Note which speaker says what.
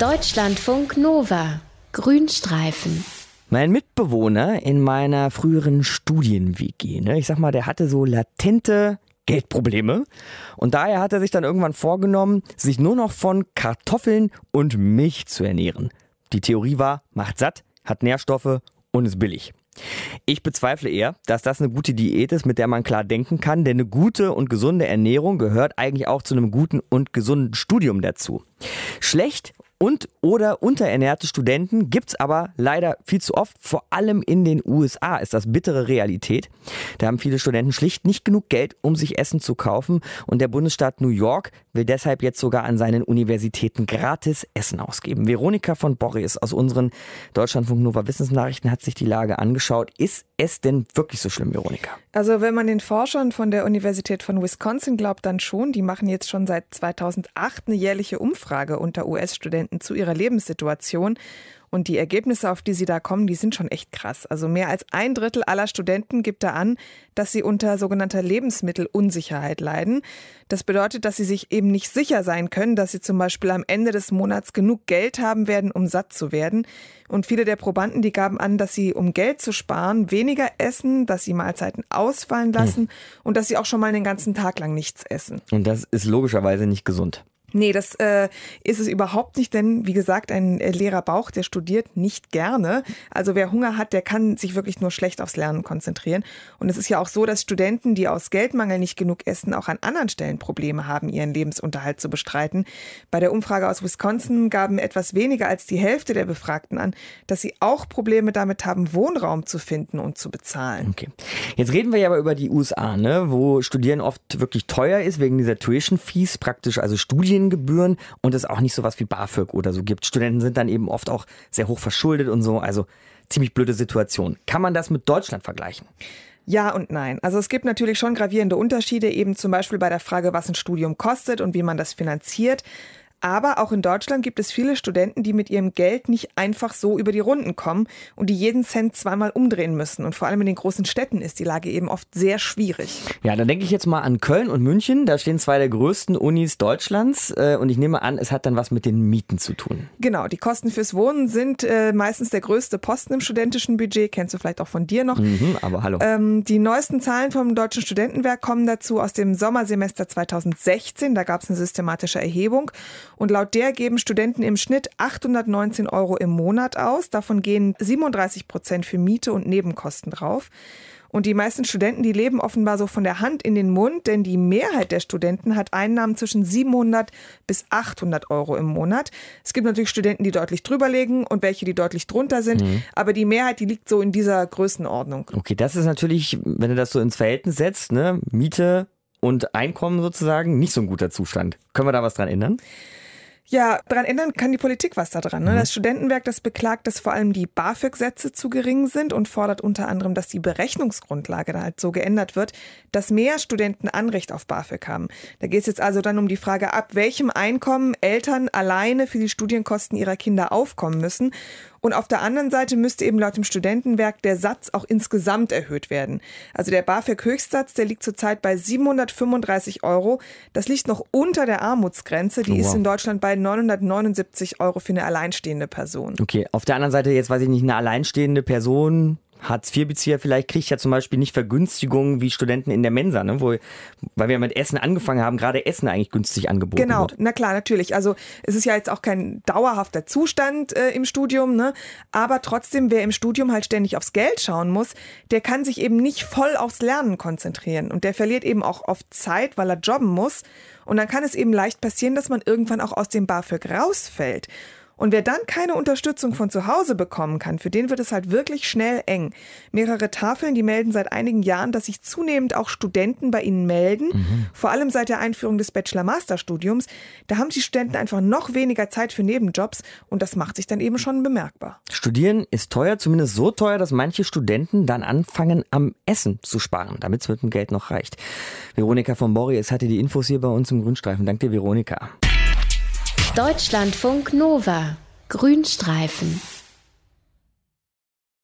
Speaker 1: Deutschlandfunk Nova. Grünstreifen.
Speaker 2: Mein Mitbewohner in meiner früheren Studien-WG, ich sag mal, der hatte so latente Geldprobleme. Und daher hat er sich dann irgendwann vorgenommen, sich nur noch von Kartoffeln und Milch zu ernähren. Die Theorie war, macht satt, hat Nährstoffe und ist billig. Ich bezweifle eher, dass das eine gute Diät ist, mit der man klar denken kann, denn eine gute und gesunde Ernährung gehört eigentlich auch zu einem guten und gesunden Studium dazu. Schlecht und oder unterernährte Studenten gibt's aber leider viel zu oft, vor allem in den USA ist das bittere Realität. Da haben viele Studenten schlicht nicht genug Geld, um sich Essen zu kaufen, und der Bundesstaat New York will deshalb jetzt sogar an seinen Universitäten gratis Essen ausgeben. Veronika von Borries aus unseren Deutschlandfunk Nova Wissensnachrichten hat sich die Lage angeschaut. Ist es denn wirklich so schlimm, Veronika?
Speaker 3: Also wenn man den Forschern von der Universität von Wisconsin glaubt, dann schon. Die machen jetzt schon seit 2008 eine jährliche Umfrage unter US-Studenten zu ihrer Lebenssituation. Und die Ergebnisse, auf die sie da kommen, die sind schon echt krass. Also mehr als 1/3 aller Studenten gibt da an, dass sie unter sogenannter Lebensmittelunsicherheit leiden. Das bedeutet, dass sie sich eben nicht sicher sein können, dass sie zum Beispiel am Ende des Monats genug Geld haben werden, um satt zu werden. Und viele der Probanden, die gaben an, dass sie, um Geld zu sparen, weniger essen, dass sie Mahlzeiten ausfallen lassen und dass sie auch schon mal den ganzen Tag lang nichts essen.
Speaker 2: Und das ist logischerweise nicht gesund.
Speaker 3: Nee, das ist es überhaupt nicht, denn wie gesagt, ein leerer Bauch, der studiert nicht gerne. Also wer Hunger hat, der kann sich wirklich nur schlecht aufs Lernen konzentrieren. Und es ist ja auch so, dass Studenten, die aus Geldmangel nicht genug essen, auch an anderen Stellen Probleme haben, ihren Lebensunterhalt zu bestreiten. Bei der Umfrage aus Wisconsin gaben etwas weniger als die Hälfte der Befragten an, dass sie auch Probleme damit haben, Wohnraum zu finden und zu bezahlen.
Speaker 2: Okay. Jetzt reden wir ja aber über die USA, wo Studieren oft wirklich teuer ist, wegen dieser Tuition Fees, praktisch also Studiengebühren, und es auch nicht so was wie BAföG oder so gibt. Studenten sind dann eben oft auch sehr hoch verschuldet und so, also ziemlich blöde Situation. Kann man das mit Deutschland vergleichen?
Speaker 3: Ja und nein. Also es gibt natürlich schon gravierende Unterschiede, eben zum Beispiel bei der Frage, was ein Studium kostet und wie man das finanziert. Aber auch in Deutschland gibt es viele Studenten, die mit ihrem Geld nicht einfach so über die Runden kommen und die jeden Cent zweimal umdrehen müssen. Und vor allem in den großen Städten ist die Lage eben oft sehr schwierig.
Speaker 2: Ja, da denke ich jetzt mal an Köln und München. Da stehen zwei der größten Unis Deutschlands. Und ich nehme an, es hat dann was mit den Mieten zu tun.
Speaker 3: Genau, die Kosten fürs Wohnen sind meistens der größte Posten im studentischen Budget. Kennst du vielleicht auch von dir noch.
Speaker 2: Aber hallo.
Speaker 3: Die neuesten Zahlen vom Deutschen Studentenwerk kommen dazu aus dem Sommersemester 2016. Da gab es eine systematische Erhebung. Und laut der geben Studenten im Schnitt 819 € im Monat aus. Davon gehen 37% für Miete und Nebenkosten drauf. Und die meisten Studenten, die leben offenbar so von der Hand in den Mund, denn die Mehrheit der Studenten hat Einnahmen zwischen 700 bis 800 € im Monat. Es gibt natürlich Studenten, die deutlich drüber liegen und welche, die deutlich drunter sind. Aber die Mehrheit, die liegt so in dieser Größenordnung.
Speaker 2: Okay, das ist natürlich, wenn du das so ins Verhältnis setzt, Miete und Einkommen sozusagen, nicht so ein guter Zustand. Können wir da was dran ändern?
Speaker 3: Ja, daran ändern kann die Politik was da dran. Das Studentenwerk, das beklagt, dass vor allem die BAföG-Sätze zu gering sind und fordert unter anderem, dass die Berechnungsgrundlage da halt so geändert wird, dass mehr Studenten Anrecht auf BAföG haben. Da geht es jetzt also dann um die Frage, ab welchem Einkommen Eltern alleine für die Studienkosten ihrer Kinder aufkommen müssen. Und auf der anderen Seite müsste eben laut dem Studentenwerk der Satz auch insgesamt erhöht werden. Also der BAföG-Höchstsatz, der liegt zurzeit bei 735 €. Das liegt noch unter der Armutsgrenze. Die ist in Deutschland bei 979 € für eine alleinstehende Person.
Speaker 2: Okay, auf der anderen Seite jetzt, weiß ich nicht, eine alleinstehende Person, Hartz-IV-Bezieher vielleicht, kriegt ja zum Beispiel nicht Vergünstigungen wie Studenten in der Mensa, weil wir mit Essen angefangen haben, gerade Essen eigentlich günstig angeboten wird.
Speaker 3: Genau, na klar, natürlich. Also es ist ja jetzt auch kein dauerhafter Zustand im Studium, aber trotzdem, wer im Studium halt ständig aufs Geld schauen muss, der kann sich eben nicht voll aufs Lernen konzentrieren und der verliert eben auch oft Zeit, weil er jobben muss, und dann kann es eben leicht passieren, dass man irgendwann auch aus dem BAföG rausfällt. Und wer dann keine Unterstützung von zu Hause bekommen kann, für den wird es halt wirklich schnell eng. Mehrere Tafeln, die melden seit einigen Jahren, dass sich zunehmend auch Studenten bei ihnen melden. Vor allem seit der Einführung des Bachelor-Master-Studiums. Da haben die Studenten einfach noch weniger Zeit für Nebenjobs und das macht sich dann eben schon bemerkbar.
Speaker 2: Studieren ist teuer, zumindest so teuer, dass manche Studenten dann anfangen, am Essen zu sparen, damit es mit dem Geld noch reicht. Veronika von Borries hatte die Infos hier bei uns im Grünstreifen. Danke dir, Veronika.
Speaker 1: Deutschlandfunk Nova. Grünstreifen.